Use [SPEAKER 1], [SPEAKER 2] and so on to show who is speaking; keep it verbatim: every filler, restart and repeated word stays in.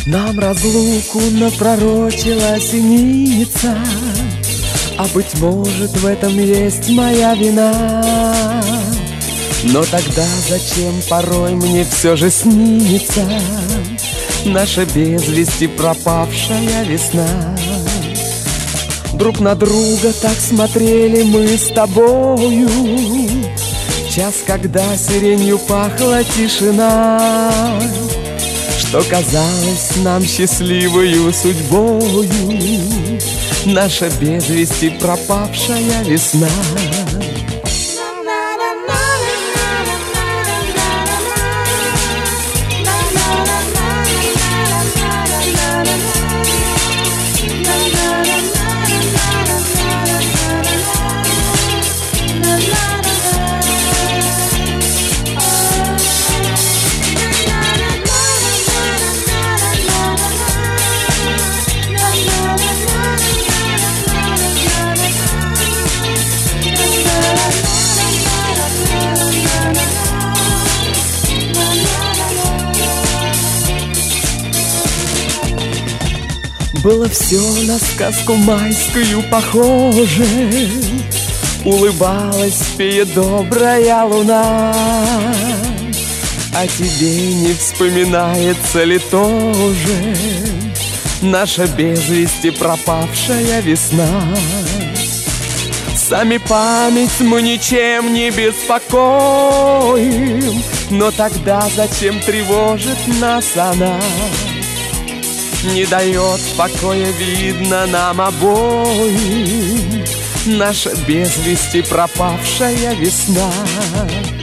[SPEAKER 1] Нам разлуку напророчила синица, а быть может в этом есть моя вина. Но тогда зачем порой мне все же снится наша без вести пропавшая весна? Друг на друга так смотрели мы с тобою, час, когда сиренью пахла тишина, что казалось нам счастливою судьбою наша без вести пропавшая весна. Было все на сказку майскую похоже, улыбалась фея добрая луна. А тебе не вспоминается ли тоже наша без вести пропавшая весна? Сами память мы ничем не беспокоим, но тогда зачем тревожит нас она? Не дает покоя, видно, нам обоим наша без вести пропавшая весна.